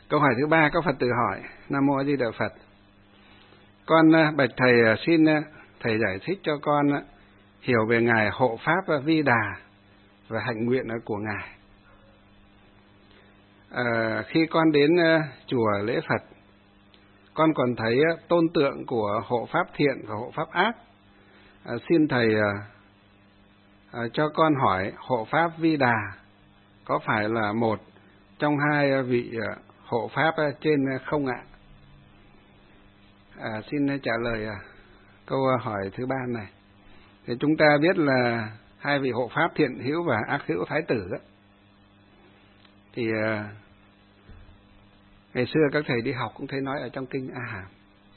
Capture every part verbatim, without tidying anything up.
Câu hỏi thứ ba, có Phật tử hỏi: Nam mô A Di Đà Phật. Con bạch thầy, xin thầy giải thích cho con hiểu về ngài hộ pháp Vi Đà và hạnh nguyện của ngài. À, khi con đến chùa lễ Phật, con còn thấy tôn tượng của hộ pháp thiện và hộ pháp ác. À, xin thầy à, cho con hỏi hộ pháp Vi Đà có phải là một trong hai vị hộ pháp trên không ạ? À, xin trả lời câu hỏi thứ ba này. Thì chúng ta biết là hai vị hộ pháp thiện hữu và ác hữu thái tử đó. Thì à, ngày xưa các thầy đi học cũng thấy nói ở trong kinh A Hàm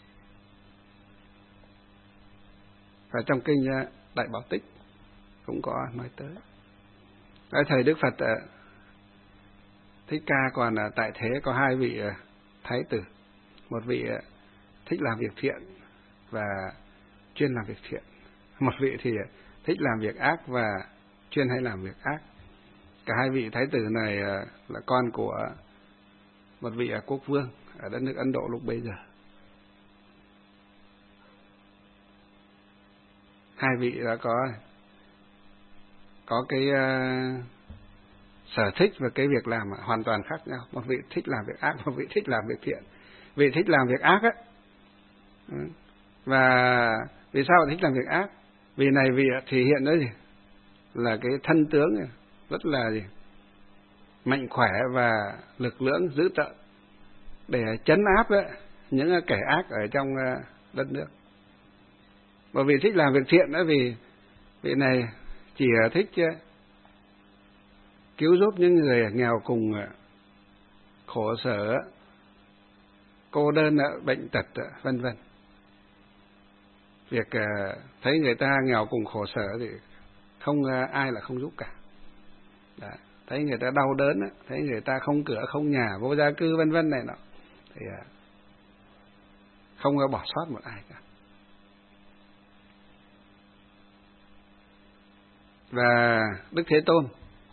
và trong kinh Đại Bảo Tích cũng có nói tới. Nói thầy Đức Phật Thích Ca còn tại thế có hai vị thái tử, một vị thích làm việc thiện và chuyên làm việc thiện, một vị thì thích làm việc ác và chuyên hay làm việc ác. Cả hai vị thái tử này là con của một vị quốc vương ở đất nước Ấn Độ lúc bấy giờ. Hai vị đã có có cái uh, sở thích và cái việc làm hoàn toàn khác nhau. Một vị thích làm việc ác, một vị thích làm việc thiện. Vị thích làm việc ác á, và vì sao thích làm việc ác? Vì này vị thể hiện đó gì là cái thân tướng rất là gì mạnh khỏe và lực lưỡng dữ tợn để trấn áp ấy, những kẻ ác ở trong đất nước. Và vì thích làm việc thiện đó, vì vị này chỉ thích cứu giúp những người nghèo cùng, khổ sở, cô đơn, bệnh tật, vân vân. Việc thấy người ta nghèo cùng khổ sở thì không ai là không giúp cả. Đó. Thấy người ta đau đớn, thấy người ta không cửa, không nhà, vô gia cư, vân vân này nọ, thì không bỏ sót một ai cả. Và Đức Thế Tôn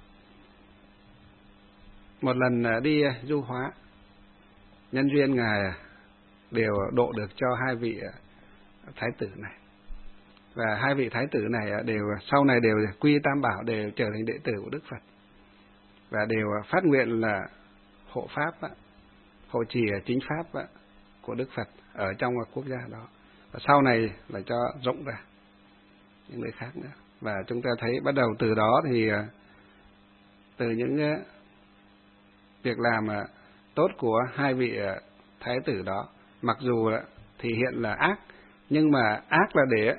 một lần đi du hóa, nhân duyên ngài đều độ được cho hai vị thái tử này, và hai vị thái tử này đều sau này đều quy Tam Bảo, đều trở thành đệ tử của Đức Phật và đều phát nguyện là hộ pháp, hộ trì chính pháp của Đức Phật ở trong quốc gia đó, và sau này là cho rộng ra những nơi khác nữa. Và chúng ta thấy bắt đầu từ đó thì từ những việc làm tốt của hai vị thái tử đó, mặc dù thể hiện là ác, nhưng mà ác là để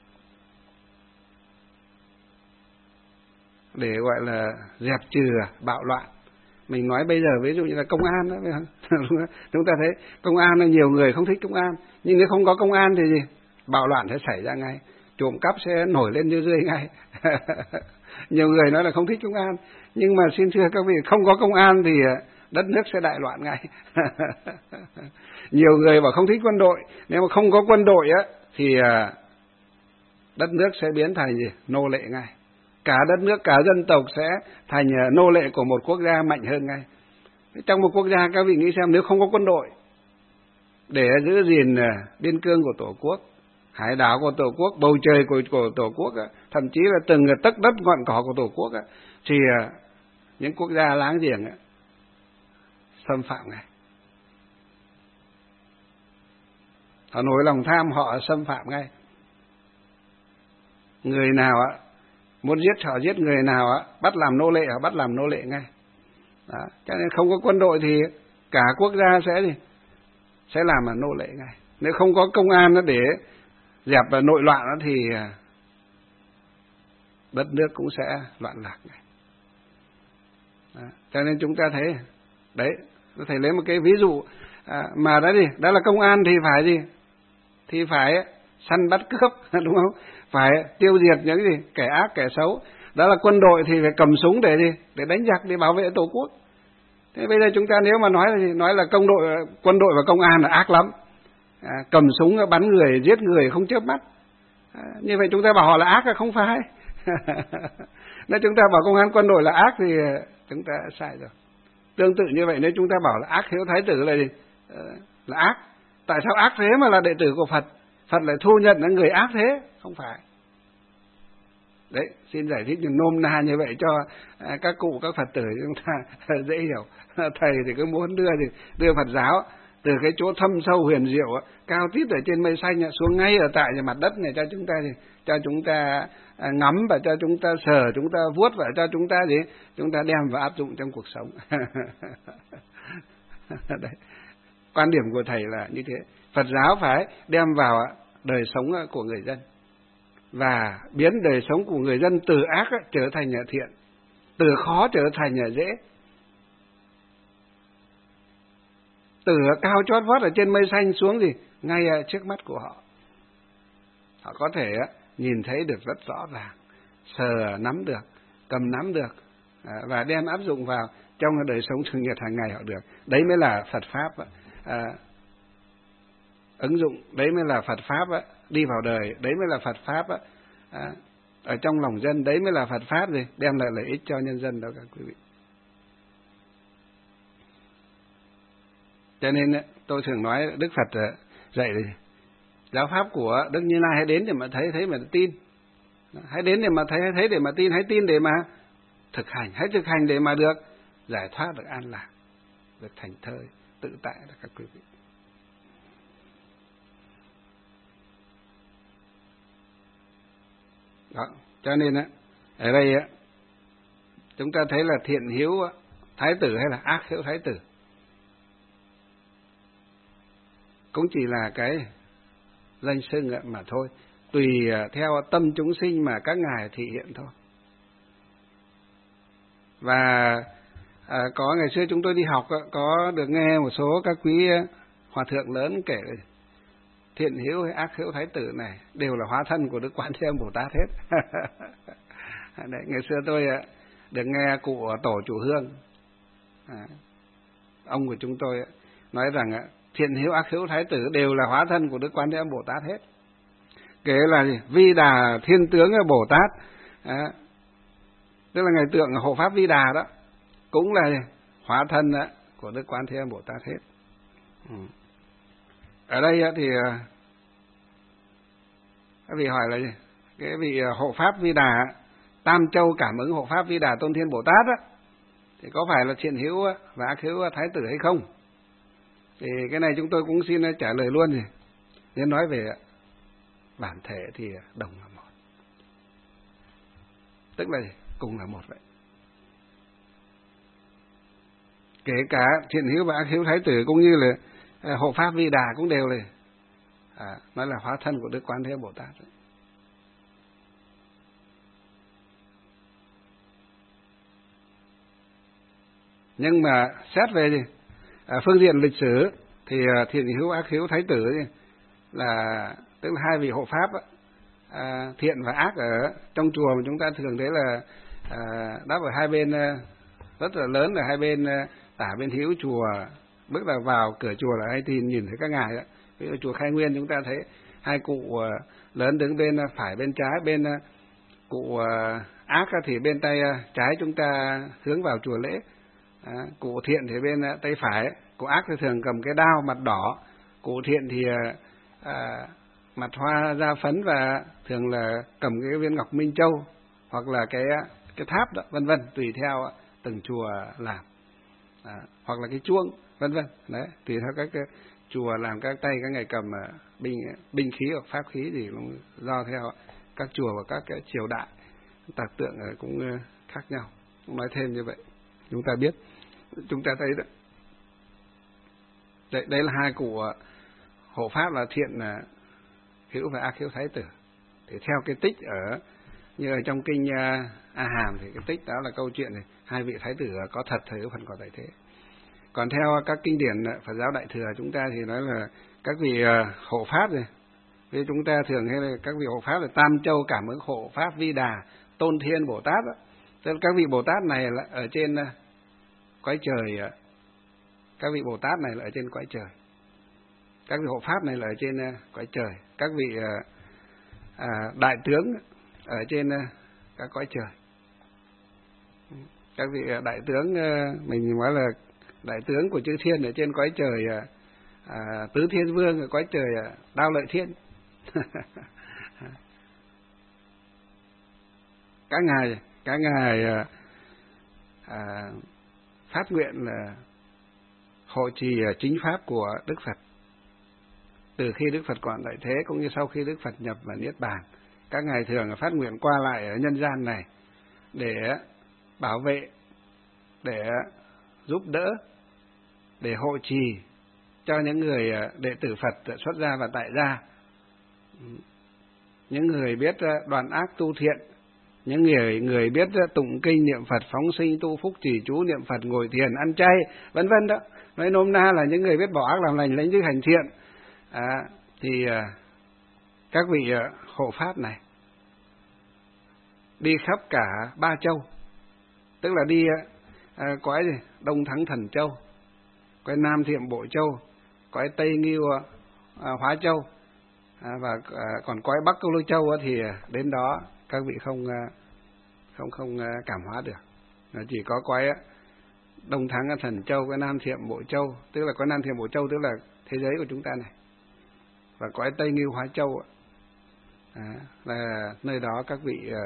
để gọi là dẹp trừ bạo loạn. Mình nói bây giờ ví dụ như là công an đó, chúng ta thấy công an là nhiều người không thích công an, nhưng nếu không có công an thì gì? Bạo loạn sẽ xảy ra ngay, trộm cắp sẽ nổi lên như rươi ngay. Nhiều người nói là không thích công an, nhưng mà xin thưa các vị, không có công an thì đất nước sẽ đại loạn ngay. Nhiều người bảo không thích quân đội, nếu mà không có quân đội á thì đất nước sẽ biến thành gì? Nô lệ ngay. Cả đất nước, cả dân tộc sẽ thành nô lệ của một quốc gia mạnh hơn ngay. Trong một quốc gia, các vị nghĩ xem, nếu không có quân đội để giữ gìn biên cương của Tổ quốc, hải đảo của Tổ quốc, bầu trời của, của Tổ quốc, thậm chí là từng tấc đất ngọn cỏ của Tổ quốc, thì những quốc gia láng giềng xâm phạm ngay. Họ nổi lòng tham, họ xâm phạm ngay. Người nào muốn giết họ giết, người nào bắt làm nô lệ họ bắt làm nô lệ ngay. Đó. Cho nên không có quân đội thì cả quốc gia sẽ gì? Sẽ làm là nô lệ ngay. Nếu không có công an để dẹp nội loạn thì đất nước cũng sẽ loạn lạc ngay. Đó. Cho nên chúng ta thấy đấy, có thể lấy một cái ví dụ à, mà đó gì? Đó là công an thì phải gì? Thì phải săn bắt cướp, đúng không? Phải tiêu diệt những gì? Kẻ ác, kẻ xấu. Đó là quân đội thì phải cầm súng để gì? Để đánh giặc, để bảo vệ Tổ quốc. Thế bây giờ chúng ta nếu mà nói là gì? Nói là công đội, quân đội và công an là ác lắm. À, cầm súng bắn người, giết người không chớp mắt. À, như vậy chúng ta bảo họ là ác là không phải. Nếu chúng ta bảo công an quân đội là ác thì chúng ta sai rồi. Tương tự như vậy, nếu chúng ta bảo là ác hiếu thái tử là gì? Là ác. Tại sao ác thế mà là đệ tử của Phật? Phật lại thu nhận là người ác thế? Không phải. Đấy, xin giải thích nôm na như vậy cho các cụ, các Phật tử chúng ta dễ hiểu. Thầy thì cứ muốn đưa thì đưa Phật giáo từ cái chỗ thâm sâu huyền diệu, cao tít ở trên mây xanh xuống ngay ở tại mặt đất này cho chúng ta thì cho chúng ta ngắm và cho chúng ta sờ, chúng ta vuốt và cho chúng ta gì? Chúng ta đem và áp dụng trong cuộc sống. Đấy. Quan điểm của thầy là như thế. Phật giáo phải đem vào đời sống của người dân và biến đời sống của người dân từ ác trở thành thiện, từ khó trở thành dễ, từ cao chót vót ở trên mây xanh xuống gì ngay trước mắt của họ. Họ có thể nhìn thấy được rất rõ ràng, sờ nắm được, cầm nắm được và đem áp dụng vào trong đời sống thường nhật hàng ngày họ được. Đấy mới là Phật pháp à, ứng dụng, đấy mới là Phật pháp á, đi vào đời, đấy mới là Phật pháp á, à, ở trong lòng dân, đấy mới là Phật pháp gì đem lại lợi ích cho nhân dân đó các quý vị. Cho nên tôi thường nói Đức Phật dạy gì? Giáo pháp của Đức Như Lai hãy đến để mà thấy, thấy mà tin. Hãy đến để mà thấy, hãy thấy để mà tin, hãy tin để mà thực hành, hãy thực hành để mà được giải thoát, được an lạc, được thành thơi, tự tại đó các quý vị. Đó, cho nên á, ở đây á, chúng ta thấy là thiện hiếu thái tử hay là ác hiếu thái tử cũng chỉ là cái danh xưng mà thôi, tùy theo tâm chúng sinh mà các ngài thị hiện thôi. Và à, có ngày xưa chúng tôi đi học có được nghe một số các quý hòa thượng lớn kể thiện hiếu hay ác hiếu thái tử này đều là hóa thân của Đức Quán Thế Âm Bồ Tát hết. Đấy, ngày xưa tôi được nghe cụ tổ chủ Hương, à, ông của chúng tôi nói rằng thiện hiếu ác hiếu thái tử đều là hóa thân của Đức Quán Thế Âm Bồ Tát hết. Kể là gì? Vi Đà Thiên Tướng Bồ Tát, à, tức là ngày tượng hộ pháp Vi Đà đó cũng là hóa thân đó, của Đức Quán Thế Âm Bồ Tát hết. Ừ. Ở đây thì các vị hỏi là gì? Cái vị hộ pháp Vi Đà, Tam Châu cảm ứng hộ pháp Vi Đà Tôn Thiên Bồ Tát đó, thì có phải là thiện hiếu và ác hiếu thái tử hay không? Thì cái này chúng tôi cũng xin trả lời luôn gì. Nếu nói về bản thể thì đồng là một, tức là cùng là một vậy. Kể cả thiện hiếu và ác hiếu thái tử cũng như là hộ pháp Vi Đà cũng đều là à, nói là hóa thân của Đức Quán Thế Âm Bồ Tát đấy. Nhưng mà xét về gì? À, phương diện lịch sử thì thiện hiếu ác hiếu thái tử ấy, là tức là hai vị hộ pháp ấy, à, thiện và ác ở trong chùa mà chúng ta thường thấy là à, đáp ở hai bên rất là lớn, là hai bên tả bên hữu chùa, bước là vào cửa chùa là hay nhìn nhìn thấy các ngài đó. Ví dụ chùa Khai Nguyên chúng ta thấy hai cụ lớn đứng bên phải bên trái, bên cụ ác thì bên tay trái chúng ta hướng vào chùa lễ. À, cụ thiện thì bên tay phải, cụ ác thì thường cầm cái đao mặt đỏ, cụ thiện thì à, mặt hoa da phấn và thường là cầm cái viên ngọc minh châu hoặc là cái cái tháp đó, vân vân, tùy theo từng chùa làm, à, hoặc là cái chuông, vân vân. Đấy, tùy theo các cái chùa làm các tay các ngài cầm binh binh khí hoặc pháp khí gì cũng do theo các chùa và các cái triều đại tạc tượng cũng khác nhau. Cũng nói thêm như vậy chúng ta biết, chúng ta thấy đó. Đấy, đấy là hai cụ hộ pháp là thiện hiếu và ác hiếu thái tử. Thì theo cái tích ở như ở trong kinh A Hàm thì cái tích đó là câu chuyện này, hai vị thái tử có thật, thời phần có tại thế. Còn theo các kinh điển Phật giáo Đại Thừa chúng ta thì nói là các vị hộ pháp này, vì chúng ta thường hay là các vị hộ pháp là Tam Châu cảm ứng hộ pháp Vi Đà Tôn Thiên Bồ Tát đó. Tức là các vị Bồ Tát này là ở trên cõi trời, các vị Bồ Tát này là ở trên cõi trời, các vị hộ pháp này là ở trên cõi trời, các vị à, đại tướng ở trên các cõi trời. các vị đại tướng, mình nói là đại tướng của chư thiên ở trên cõi trời à, tứ thiên vương ở cõi trời à, Đao Lợi Thiên. Các ngài các ngài à, à, phát nguyện là hộ trì chính pháp của Đức Phật từ khi Đức Phật còn tại thế cũng như sau khi Đức Phật nhập vào niết bàn. Các ngài thường phát nguyện qua lại ở nhân gian này để bảo vệ, để giúp đỡ, để hộ trì cho những người đệ tử Phật xuất gia và tại gia, những người biết đoạn ác tu thiện, những người người biết tụng kinh niệm Phật phóng sinh tu phúc trì chú niệm Phật ngồi thiền ăn chay vân vân đó. Nói nôm na là những người biết bỏ ác làm lành lãnh đức hành thiện. À, thì các vị hộ pháp này đi khắp cả ba châu, tức là đi à, cõi gì? Đông Thắng Thần Châu, cõi Nam Thiệm Bộ Châu, cõi Tây Ngưu à, Hóa Châu, à, và à, còn cõi Bắc Câu Lôi Châu thì đến đó các vị không không không cảm hóa được. Chỉ có cõi Đông Thắng Thần Châu, cõi Nam Thiệm Bộ Châu, tức là cõi Nam Thiệm Bộ Châu tức là thế giới của chúng ta này, và cõi Tây Ngưu Hóa Châu à, là nơi đó các vị à,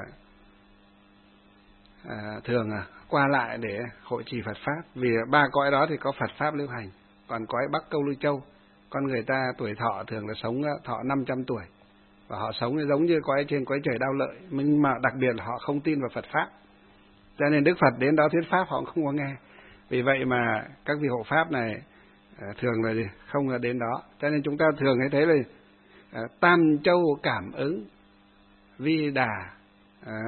à, thường à, qua lại để hộ trì Phật pháp. Vì ba cõi đó thì có Phật pháp lưu hành. Còn cõi Bắc Câu Lưu Châu, con người ta tuổi thọ thường là sống thọ năm trăm tuổi, và họ sống giống như cõi trên cõi trời Đao Lợi, nhưng mà đặc biệt là họ không tin vào Phật pháp, cho nên Đức Phật đến đó thuyết pháp họ cũng không có nghe. Vì vậy mà các vị hộ pháp này à, thường là gì? Không là đến đó. Cho nên chúng ta thường thấy thế là à, Tam Châu cảm ứng Vi Đà à,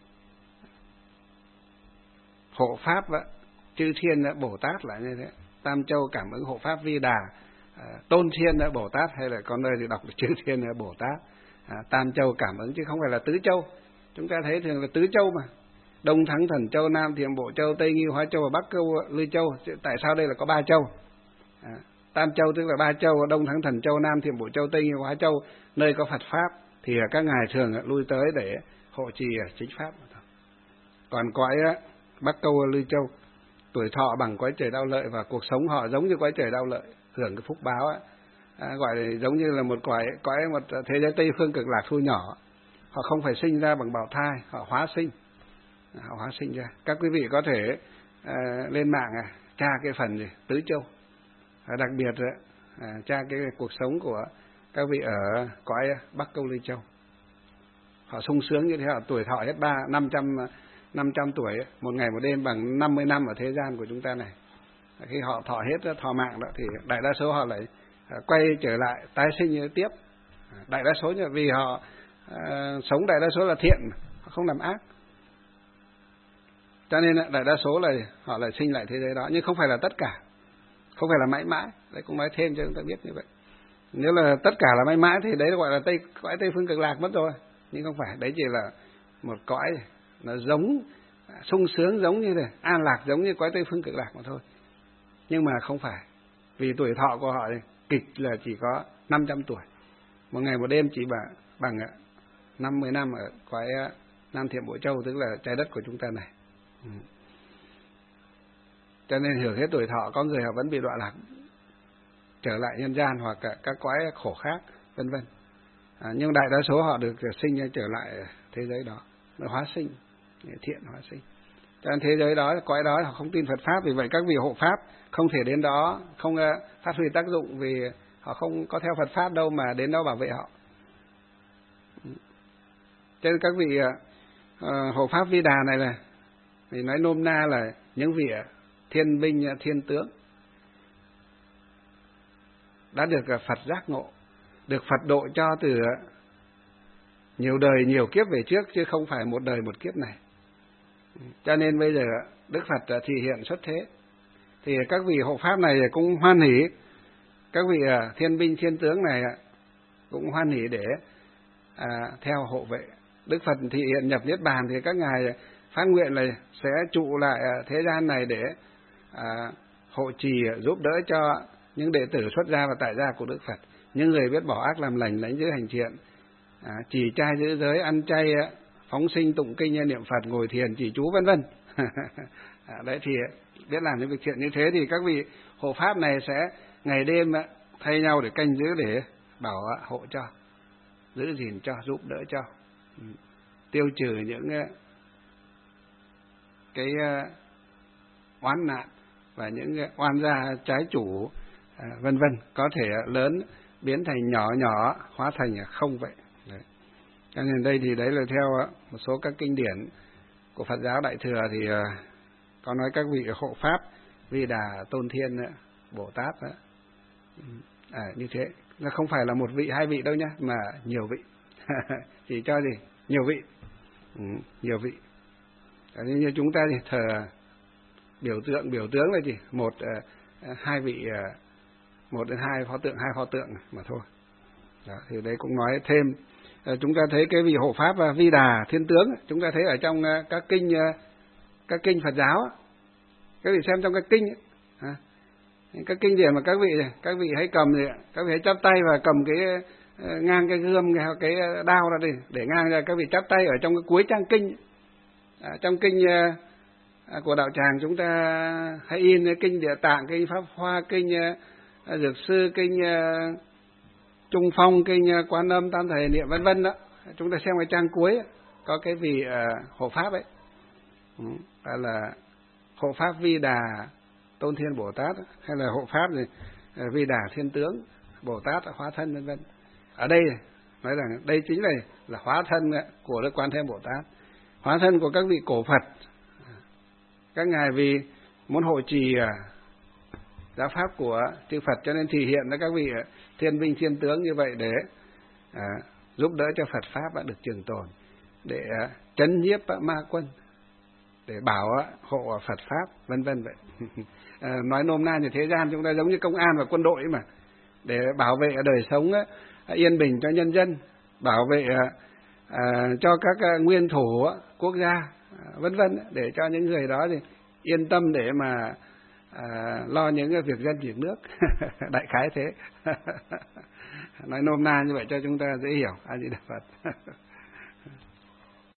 hộ pháp á, chư thiên á, Bồ Tát là như thế. Tam Châu cảm ứng hộ pháp Vi Đà à, Tôn Thiên á, Bồ Tát, hay là con nơi thì đọc là chư thiên á, Bồ Tát à, Tam Châu cảm ứng chứ không phải là tứ châu. Chúng ta thấy thường là tứ châu mà, Đông Thắng Thần Châu, Nam Thiệm Bộ Châu, Tây Ngưu Hóa Châu và Bắc Câu Lư Châu. Tại sao đây là có ba châu? À, Tam Châu tức là ba châu, Đông Thắng Thần Châu, Nam Thiệm Bộ Châu, Tây Ngưu Hóa Châu, nơi có Phật pháp thì các ngài thường lui tới để hộ trì chính pháp. Còn cõi Bắc Câu Lư Châu, tuổi thọ bằng cõi trời Đao Lợi và cuộc sống họ giống như cõi trời Đao Lợi, hưởng cái phúc báo á, à, gọi là giống như là một cõi cõi một thế giới Tây phương cực lạc thu nhỏ. Họ không phải sinh ra bằng bào thai, họ hóa sinh, họ hóa sinh ra. Các quý vị có thể à, lên mạng à, tra cái phần gì tứ châu, à, đặc biệt à, tra cái cuộc sống của các vị ở cõi Bắc Câu Lư Châu. Họ sung sướng như thế, họ tuổi thọ hết ba năm trăm năm trăm tuổi, một ngày một đêm bằng năm mươi năm ở thế gian của chúng ta này. Khi họ thọ hết thọ mạng đó thì đại đa số họ lại quay trở lại tái sinh tiếp. Đại đa số vì họ à, sống đại đa số là thiện, họ không làm ác, cho nên đại đa số là họ lại sinh lại thế giới đó, nhưng không phải là tất cả, không phải là mãi mãi. Đấy cũng nói thêm cho chúng ta biết như vậy. Nếu là tất cả là mãi mãi thì đấy gọi là tây cõi Tây phương cực lạc mất rồi, nhưng không phải. Đấy chỉ là một cõi nó giống sung sướng, giống như này an lạc, giống như cõi Tây phương cực lạc mà thôi, nhưng mà không phải. Vì tuổi thọ của họ này, kịch là chỉ có năm trăm tuổi, một ngày một đêm chỉ bằng bằng năm mươi năm ở cõi Nam Thiệm Bộ Châu, tức là trái đất của chúng ta này. Ừ. Cho nên hưởng hết tuổi thọ, có người họ vẫn bị đọa lạc trở lại nhân gian hoặc cả các cõi khổ khác vân vân. À, nhưng đại đa số họ được sinh trở lại thế giới đó, nó hóa sinh, thiện hóa sinh. Cho nên thế giới đó, cõi đó họ không tin Phật pháp, vì vậy các vị hộ pháp không thể đến đó, không uh, phát huy tác dụng, vì họ không có theo Phật pháp đâu mà đến đó bảo vệ họ. Cho nên các vị uh, hộ pháp Vi Đà này là, thì nói nôm na là những vị thiên binh thiên tướng đã được Phật giác ngộ, được Phật độ cho từ nhiều đời nhiều kiếp về trước, chứ không phải một đời một kiếp này. Cho nên bây giờ Đức Phật thị hiện xuất thế, thì các vị hộ pháp này cũng hoan hỷ, các vị thiên binh thiên tướng này cũng hoan hỷ để à, theo hộ vệ. Đức Phật thị hiện nhập niết bàn thì các ngài phát nguyện là sẽ trụ lại thế gian này để à, hộ trì giúp đỡ cho những đệ tử xuất gia và tại gia của Đức Phật, những người biết bỏ ác làm lành, lãnh giữ hành thiện, à, trì trai giữ giới, ăn chay, phóng sinh tụng kinh niệm Phật, ngồi thiền trì chú vân vân. Đấy thì biết làm những việc thiện như thế thì các vị hộ pháp này sẽ ngày đêm thay nhau để canh giữ, để bảo hộ cho, giữ gìn cho, giúp đỡ cho, tiêu trừ những cái oán nạn và những oan gia trái chủ, vân vân, có thể lớn biến thành nhỏ, nhỏ hóa thành không vậy. Đấy. Cho nên đây thì đấy là theo một số các kinh điển của Phật giáo Đại thừa thì có nói các vị hộ pháp Vi Đà, Tôn Thiên, Bồ Tát đó. À, như thế, nó không phải là một vị hai vị đâu nhá, mà nhiều vị. Chỉ cho gì nhiều vị, ừ, nhiều vị. Như, như chúng ta thì thờ biểu tượng, biểu tướng là gì một uh, hai vị, uh, một đến hai pho tượng, hai pho tượng mà thôi. Đó, thì đấy cũng nói thêm. Uh, chúng ta thấy cái vị hộ pháp uh, Vi Đà Thiên Tướng, chúng ta thấy ở trong uh, các kinh uh, các kinh Phật giáo, các vị xem trong các kinh, uh, các kinh điển mà các vị các vị hãy cầm thì các vị hãy chắp tay và cầm cái uh, ngang cái gươm, cái, cái đao ra đi để ngang ra, các vị chắp tay ở trong cái cuối trang kinh. Uh, trong kinh uh, của đạo tràng chúng ta hãy in kinh Địa Tạng, kinh Pháp Hoa, kinh uh, Dược Sư, kinh uh, Trung Phong, kinh uh, Quan Âm, Tam Thầy Niệm, vân vân đó. Chúng ta xem cái trang cuối có cái vị uh, hộ pháp ấy, ừ, là hộ pháp Vi Đà Tôn Thiên Bồ Tát, hay là hộ pháp gì uh, Vi Đà Thiên Tướng Bồ Tát hóa thân, vân vân. Ở đây nói rằng đây chính là là hóa thân của Đức Quan Thế Bồ Tát, hóa thân của các vị cổ Phật. Các ngài vì muốn hộ trì giáo pháp của chư Phật cho nên thì hiện ra các vị thiên binh thiên tướng như vậy để à, giúp đỡ cho Phật pháp được trường tồn, để à, trấn nhiếp ma quân, để bảo hộ Phật pháp, vân vân vậy. À, nói nôm na như thế gian chúng ta giống như công an và quân đội mà, để bảo vệ đời sống à, yên bình cho nhân dân, bảo vệ à, à, cho các à, nguyên thủ à, quốc gia, à, vân vân, để cho những người đó thì yên tâm để mà à, lo những việc dân việc nước. Đại khái thế. Nói nôm na như vậy cho chúng ta dễ hiểu. A Di Đà Phật.